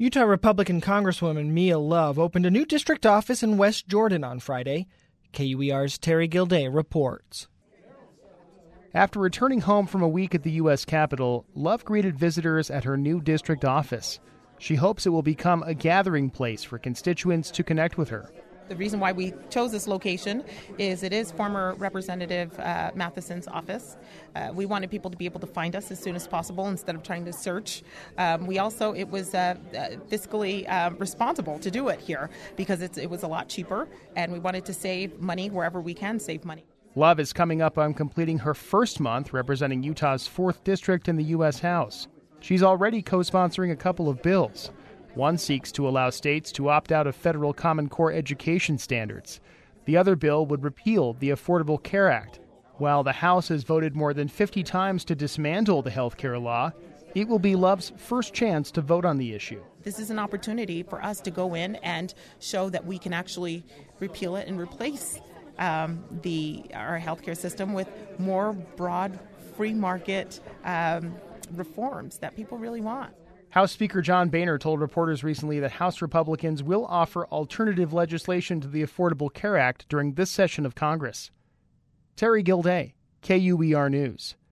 Utah Republican Congresswoman Mia Love opened a new district office in West Jordan on Friday. KUER's Terry Gilday reports. After returning home from a week at the U.S. Capitol, Love greeted visitors at her new district office. She hopes it will become a gathering place for constituents to connect with her. The reason why we chose this location is it is former Representative Matheson's office. We wanted people to be able to find us as soon as possible instead of trying to search. It was fiscally responsible to do it here because it was a lot cheaper, and we wanted to save money wherever we can save money. Love is coming up on completing her first month representing Utah's 4th District in the U.S. House. She's already co-sponsoring a couple of bills. One seeks to allow states to opt out of federal Common Core education standards. The other bill would repeal the Affordable Care Act. While the House has voted more than 50 times to dismantle the health care law, it will be Love's first chance to vote on the issue. This is an opportunity for us to go in and show that we can actually repeal it and replace our healthcare system with more broad, free market reforms that people really want. House Speaker John Boehner told reporters recently that House Republicans will offer alternative legislation to the Affordable Care Act during this session of Congress. Terry Gilday, KUER News.